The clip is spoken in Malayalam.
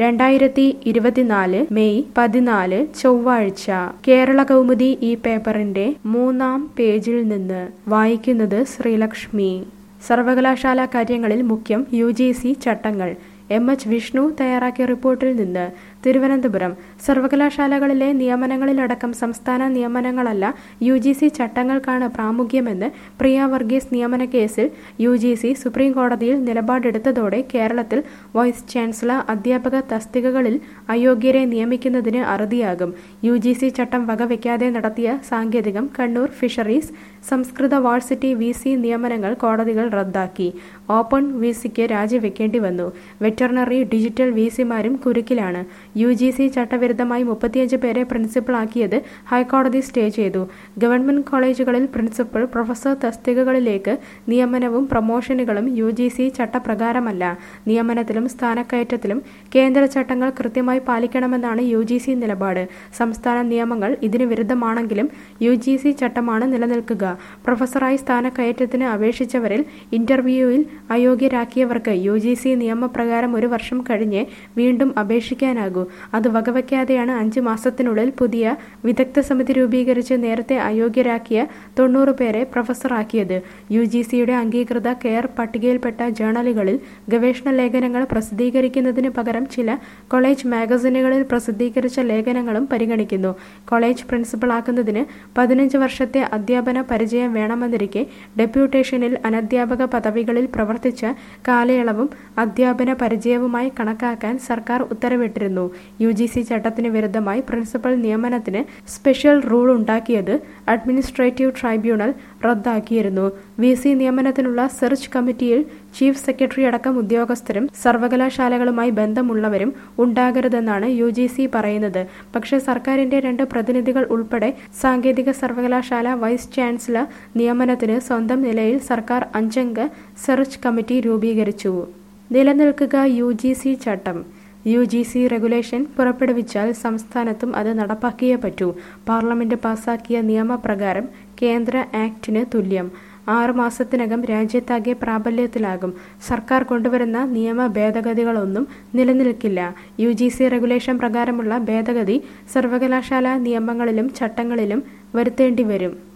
2024 മെയ് 14 ചൊവ്വാഴ്ച കേരള കൗമുദി ഈ പേപ്പറിന്റെ 3-ാം പേജിൽ നിന്ന് വായിക്കുന്നത് ശ്രീലക്ഷ്മി. സർവകലാശാല കാര്യങ്ങളിൽ മുഖ്യം UGC ചട്ടങ്ങൾ. MH വിഷ്ണു തയ്യാറാക്കിയ റിപ്പോർട്ടിൽ നിന്ന് തിരുവനന്തപുരം. സർവകലാശാലകളിലെ നിയമനങ്ങളിലടക്കം സംസ്ഥാന നിയമനങ്ങളല്ല UGC ചട്ടങ്ങൾക്കാണ് പ്രാമുഖ്യമെന്ന് പ്രിയ വർഗീസ് നിയമന കേസിൽ UGC സുപ്രീം കോടതിയിൽ നിലപാടെടുത്തതോടെ കേരളത്തിൽ വൈസ് ചാൻസലർ അധ്യാപക തസ്തികകളിൽ അയോഗ്യരെ നിയമിക്കുന്നതിന് അറുതിയാകും. UGC ചട്ടം വകവയ്ക്കാതെ നടത്തിയ സാങ്കേതികം, കണ്ണൂർ ഫിഷറീസ്, സംസ്കൃത വാഴ്സിറ്റി VC നിയമനങ്ങൾ കോടതികൾ റദ്ദാക്കി. ഓപ്പൺ VCക്ക് രാജിവെക്കേണ്ടി വന്നു. വെറ്ററിനറി, ഡിജിറ്റൽ VCമാരും കുരുക്കിലാണ്. UGC ചട്ടവിരുദ്ധമായി 35 പേരെ പ്രിൻസിപ്പലാക്കിയത് ഹൈക്കോടതി സ്റ്റേ ചെയ്തു. ഗവൺമെന്റ് കോളേജുകളിൽ പ്രിൻസിപ്പൽ, പ്രൊഫസർ തസ്തികകളിലേക്ക് നിയമനവും പ്രമോഷനുകളും UGC ചട്ടപ്രകാരമല്ല. നിയമനത്തിലും സ്ഥാനക്കയറ്റത്തിലും കേന്ദ്ര ചട്ടങ്ങൾ കൃത്യമായി പാലിക്കണമെന്നാണ് UGC നിലപാട്. സംസ്ഥാന നിയമങ്ങൾ ഇതിന് വിരുദ്ധമാണെങ്കിലും UGC ചട്ടമാണ് നിലനിൽക്കുക. പ്രൊഫസറായി സ്ഥാനക്കയറ്റത്തിന് അപേക്ഷിച്ചവരിൽ ഇന്റർവ്യൂവിൽ അയോഗ്യരാക്കിയവർക്ക് UGC നിയമപ്രകാരം 1 വർഷം കഴിഞ്ഞ് വീണ്ടും അപേക്ഷിക്കാനാകൂ. അത് വകവയ്ക്കാതെയാണ് 5 മാസത്തിനുള്ളിൽ പുതിയ വിദഗ്ധ സമിതി രൂപീകരിച്ച് നേരത്തെ അയോഗ്യരാക്കിയ 90 പേരെ പ്രൊഫസറാക്കിയത്. UGCയുടെ അംഗീകൃത കെയർ പട്ടികയിൽപ്പെട്ട ജേണലുകളിൽ ഗവേഷണ ലേഖനങ്ങൾ പ്രസിദ്ധീകരിക്കുന്നതിന് പകരം ചില കോളേജ് മാഗസിനുകളിൽ പ്രസിദ്ധീകരിച്ച ലേഖനങ്ങളും പരിഗണിക്കുന്നു. കോളേജ് പ്രിൻസിപ്പലാക്കുന്നതിന് 15 വർഷത്തെ അധ്യാപന പരിചയം വേണമെന്നിരിക്കെ ഡെപ്യൂട്ടേഷനിൽ അനധ്യാപക പദവികളിൽ പ്രവർത്തിച്ച കാലയളവും അധ്യാപന പരിചയവുമായി കണക്കാക്കാൻ സർക്കാർ ഉത്തരവിട്ടിരുന്നു. UGC ചട്ടത്തിന് വിരുദ്ധമായി പ്രിൻസിപ്പൽ നിയമനത്തിന് സ്പെഷ്യൽ റൂൾ ഉണ്ടാക്കിയത് അഡ്മിനിസ്ട്രേറ്റീവ് ട്രൈബ്യൂണൽ റദ്ദാക്കിയിരുന്നു. VC നിയമനത്തിനുള്ള സെർച്ച് കമ്മിറ്റിയിൽ ചീഫ് സെക്രട്ടറി അടക്കം ഉദ്യോഗസ്ഥരും സർവകലാശാലകളുമായി ബന്ധമുള്ളവരും ഉണ്ടാകരുതെന്നാണ് UGC പറയുന്നത്. പക്ഷേ സർക്കാരിന്റെ 2 പ്രതിനിധികൾ ഉൾപ്പെടെ സാങ്കേതിക സർവകലാശാല വൈസ് ചാൻസലർ നിയമനത്തിന് സ്വന്തം നിലയിൽ സർക്കാർ 5-അംഗ സെർച്ച് കമ്മിറ്റി രൂപീകരിച്ചു. നിലനിൽക്കുക UGC ചട്ടം. UGC റെഗുലേഷൻ പുറപ്പെടുവിച്ചാൽ സംസ്ഥാനത്തും അത് നടപ്പാക്കിയേ പറ്റൂ. പാർലമെന്റ് പാസാക്കിയ നിയമപ്രകാരം കേന്ദ്ര ആക്ടിന് തുല്യം. 6 മാസത്തിനകം രാജ്യത്താകെ പ്രാബല്യത്തിലാകും. സർക്കാർ കൊണ്ടുവരുന്ന നിയമ ഭേദഗതികളൊന്നും നിലനിൽക്കില്ല. UGC റെഗുലേഷൻ പ്രകാരമുള്ള ഭേദഗതി സർവകലാശാല നിയമങ്ങളിലും ചട്ടങ്ങളിലും വരുത്തേണ്ടി വരും.